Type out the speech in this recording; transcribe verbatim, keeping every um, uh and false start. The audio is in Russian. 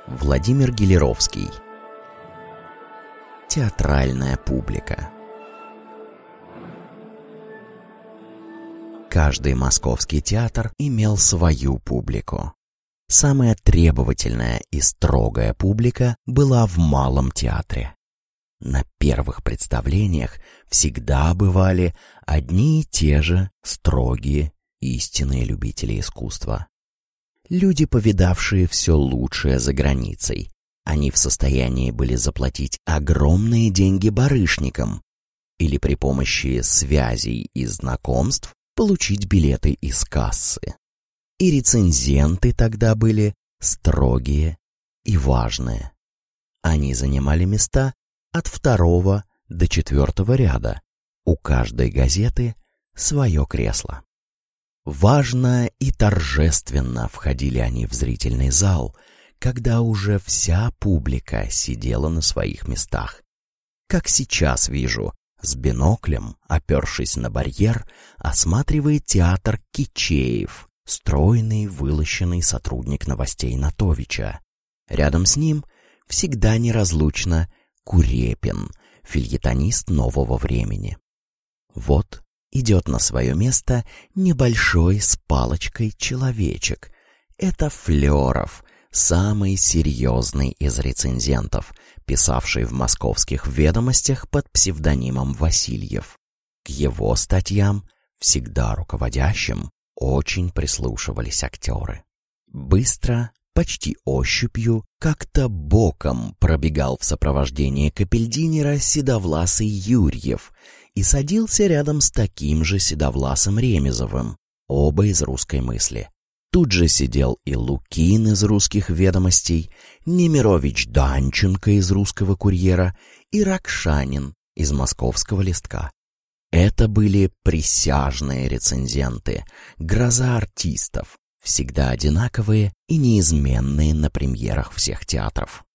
Владимир Гелеровский. Театральная публика. Каждый московский театр имел свою публику. Самая требовательная и строгая публика была в Малом театре. На первых представлениях всегда бывали одни и те же строгие, истинные любители искусства. Люди, повидавшие все лучшее за границей. Они в состоянии были заплатить огромные деньги барышникам или при помощи связей и знакомств получить билеты из кассы. И рецензенты тогда были строгие и важные. Они занимали места от второго до четвертого ряда. У каждой газеты свое кресло. Важно и торжественно входили они в зрительный зал, когда уже вся публика сидела на своих местах. Как сейчас вижу, с биноклем, опершись на барьер, осматривает театр Кичеев, стройный, вылощенный сотрудник новостей Натовича. Рядом с ним всегда неразлучно Курепин, фельетонист нового времени. Вот идет на свое место небольшой с палочкой человечек. Это Флеров, самый серьезный из рецензентов, писавший в московских ведомостях под псевдонимом Васильев. К его статьям, всегда руководящим, очень прислушивались актеры. Быстро, почти ощупью, как-то боком пробегал в сопровождении капельдинера седовласый Юрьев и садился рядом с таким же седовласым Ремезовым, оба из «Русской мысли». Тут же сидел и Лукин из «Русских ведомостей», Немирович Данченко из «Русского курьера» и Ракшанин из «Московского листка». Это были присяжные рецензенты, гроза артистов, всегда одинаковые и неизменные на премьерах всех театров.